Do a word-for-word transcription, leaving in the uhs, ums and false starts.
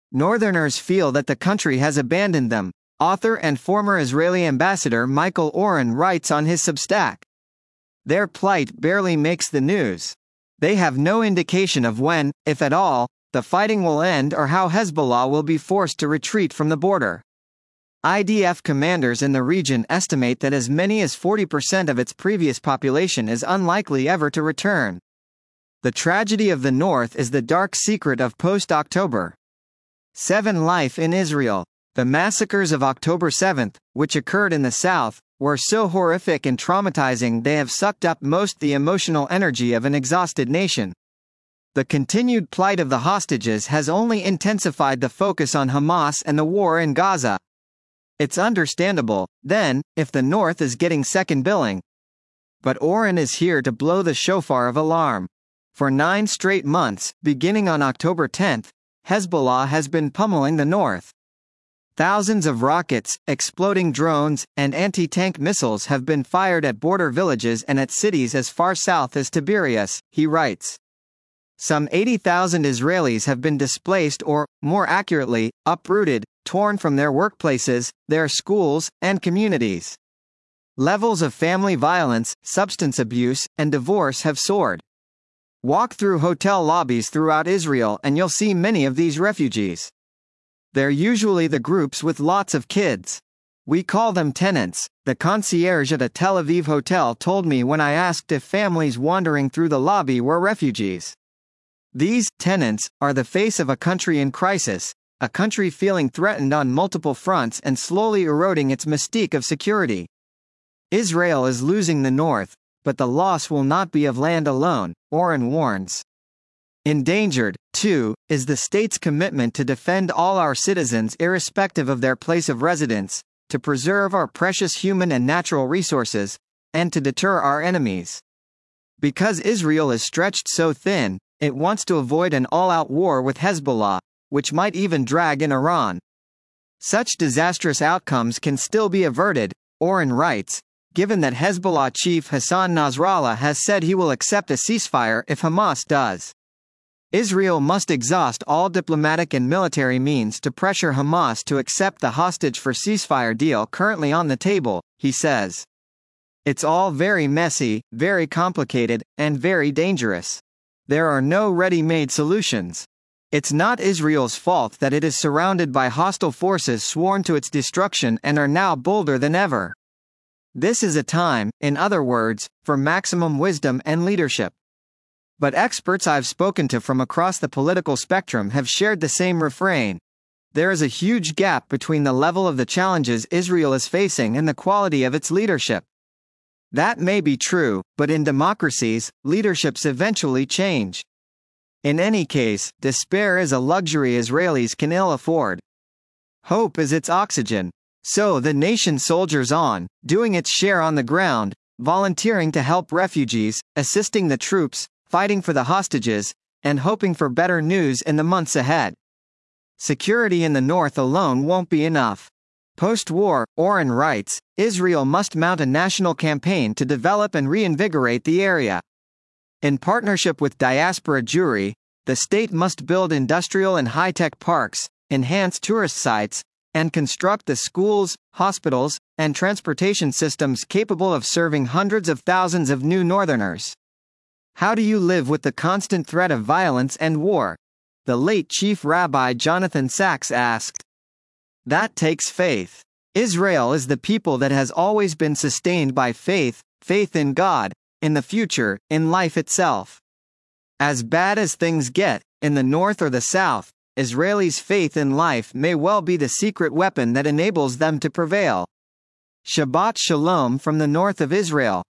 Northerners feel that the country has abandoned them, author and former Israeli ambassador Michael Oren writes on his Substack. Their plight barely makes the news. They have no indication of when, if at all, the fighting will end or how Hezbollah will be forced to retreat from the border. I D F commanders in the region estimate that as many as forty percent of its previous population is unlikely ever to return. The tragedy of the North is the dark secret of post-October seven life in Israel. The massacres of October seventh, which occurred in the South, were so horrific and traumatizing they have sucked up most the emotional energy of an exhausted nation. The continued plight of the hostages has only intensified the focus on Hamas and the war in Gaza. It's understandable, then, if the North is getting second billing. But Oren is here to blow the shofar of alarm. For nine straight months, beginning on October tenth, Hezbollah has been pummeling the North. Thousands of rockets, exploding drones, and anti-tank missiles have been fired at border villages and at cities as far south as Tiberias, he writes. Some eighty thousand Israelis have been displaced or, more accurately, uprooted, torn from their workplaces, their schools, and communities. Levels of family violence, substance abuse, and divorce have soared. Walk through hotel lobbies throughout Israel and you'll see many of these refugees. They're usually the groups with lots of kids. We call them tenants, the concierge at a Tel Aviv hotel told me when I asked if families wandering through the lobby were refugees. These tenants are the face of a country in crisis, a country feeling threatened on multiple fronts and slowly eroding its mystique of security. Israel is losing the North, but the loss will not be of land alone, Oren warns. Endangered, too, is the state's commitment to defend all our citizens irrespective of their place of residence, to preserve our precious human and natural resources, and to deter our enemies. Because Israel is stretched so thin, it wants to avoid an all-out war with Hezbollah, which might even drag in Iran. Such disastrous outcomes can still be averted, Oren writes, given that Hezbollah chief Hassan Nasrallah has said he will accept a ceasefire if Hamas does. Israel must exhaust all diplomatic and military means to pressure Hamas to accept the hostage for ceasefire deal currently on the table, he says. It's all very messy, very complicated, and very dangerous. There are no ready-made solutions. It's not Israel's fault that it is surrounded by hostile forces sworn to its destruction and are now bolder than ever. This is a time, in other words, for maximum wisdom and leadership. But experts I've spoken to from across the political spectrum have shared the same refrain. There is a huge gap between the level of the challenges Israel is facing and the quality of its leadership. That may be true, but in democracies, leaderships eventually change. In any case, despair is a luxury Israelis can ill afford. Hope is its oxygen. So the nation soldiers on, doing its share on the ground, volunteering to help refugees, assisting the troops, fighting for the hostages, and hoping for better news in the months ahead. Security in the North alone won't be enough. Post-war, Oren writes, Israel must mount a national campaign to develop and reinvigorate the area. In partnership with Diaspora Jewry, the state must build industrial and high-tech parks, enhance tourist sites, and construct the schools, hospitals, and transportation systems capable of serving hundreds of thousands of new Northerners. How do you live with the constant threat of violence and war? The late Chief Rabbi Jonathan Sachs asked. That takes faith. Israel is the people that has always been sustained by faith, faith in God, in the future, in life itself. As bad as things get, in the North or the South, Israelis' faith in life may well be the secret weapon that enables them to prevail. Shabbat Shalom from the north of Israel.